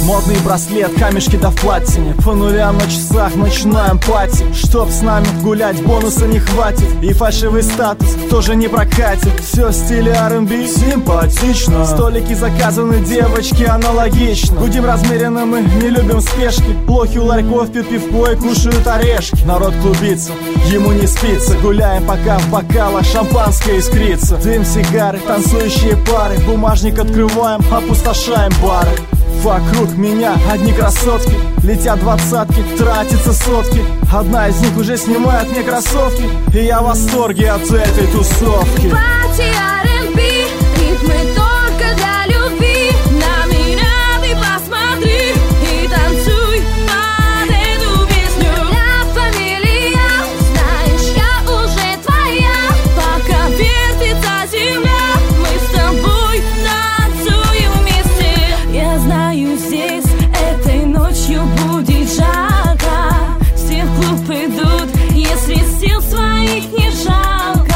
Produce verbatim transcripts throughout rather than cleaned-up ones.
Модный браслет, камешки да в платине. По нулям на часах начинаем пати. Чтоб с нами гулять, бонуса не хватит. И фальшивый статус тоже не прокатит. Все в стиле ар энд би, симпатично. Столики заказаны, девочки, аналогично. Будем размеренно, мы не любим спешки. Лохи у ларьков пьют пивко и кушают орешки. Народ клубится, ему не спится. Гуляем, пока в бокалах шампанское искрится. Дым, сигары, танцующие пары. Бумажник открываем, опустошаем бары. Вокруг меня одни красотки. Летят двадцатки, тратятся сотки. Одна из них уже снимает мне кроссовки. И я в восторге от этой тусовки. Пати ар энд би, ритмы только для любви. На меня ты посмотри и танцуй под эту песню. Ля Фамилия, знаешь, я уже твоя. Пока вертится земля, мы с тобой танцуем вместе. Я знаю, здесь этой ночью будет жарко. Все в клуб идут, если сил своих не жалко.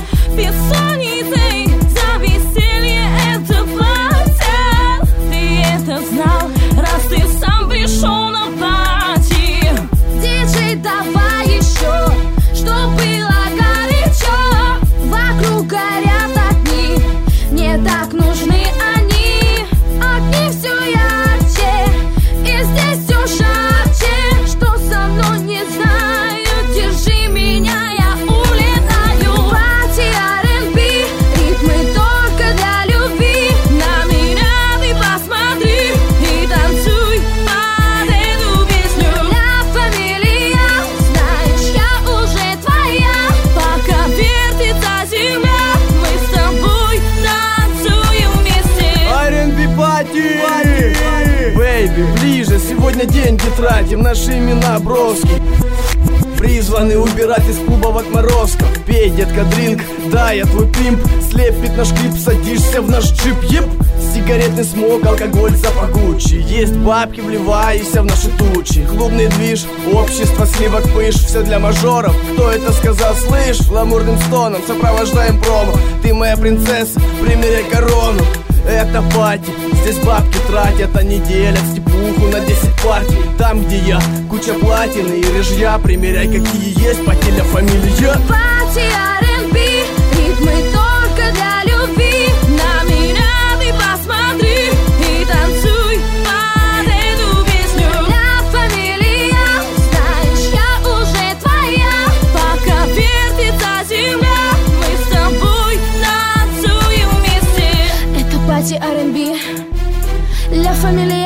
Бессонницей за веселье это платят. Ты это знал, раз ты сам пришел на пати. Диджей, давай еще, чтоб было горячо. Вокруг горят огни, мне так нужны они. Огни все ярче, и здесь все жарче. Что со мной, не знаю, держи меня, я улетаю. Пати ар энд би, ритмы только для любви. На меня ты посмотри и танцуй под эту песню. Ля Фамилия, знаешь, я уже твоя. Пока вертится земля, мы с тобой танцуем вместе. ар энд би пати, бэйби, ближе, сегодня деньги тратим. Наши имена броски, призваны убирать из клубов отморозков. Пей, детка, дринк, да, я твой пимп. Слепит наш клип, садишься в наш джип, еп. Сигаретный смог, алкоголь, запах Гуччи. Есть бабки, вливайся в наши тучи. Клубный движ, общество, сливок, пыш. Все для мажоров, кто это сказал, слышь? Гламурным стоном сопровождаем промо. Ты моя принцесса, примеряй корону. Это пати, здесь бабки тратят, они делят степуху на десять партий. Там, где я, куча платины и рыжья. Примеряй, какие есть, пати Ля Фамилия. Пати ар энд би, ритмы только для любви. На меня ты посмотри и танцуй под эту песню. Ля Фамилия, знаешь, я уже твоя. Пока вертится земля, мы с тобой танцуем вместе. Это пати ар энд би, Ля Фамилия.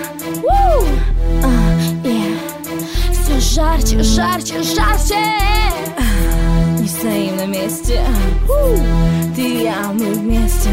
Все жарче, жарче, жарче. Не стоим на месте. Ты и я, мы вместе.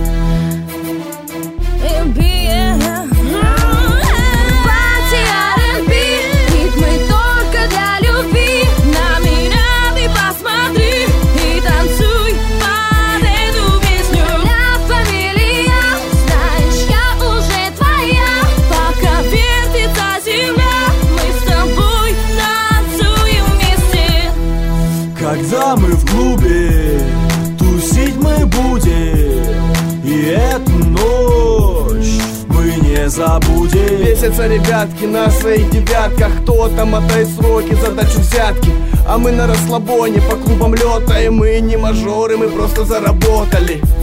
Пати ар энд би, ритмы только для любви. На меня ты посмотри и танцуй под эту песню. Ля Фамилия, знаешь, я уже твоя. Пока вертится земля, мы с тобой танцуем вместе. Когда мы в клубе, тусить мы будем. И эту ночь мы не забудем. Бесятся ребятки на своих девятках. Кто-то мотает сроки, задачу взятки. А мы на расслабоне по клубам летаем. Мы не мажоры, мы просто заработали.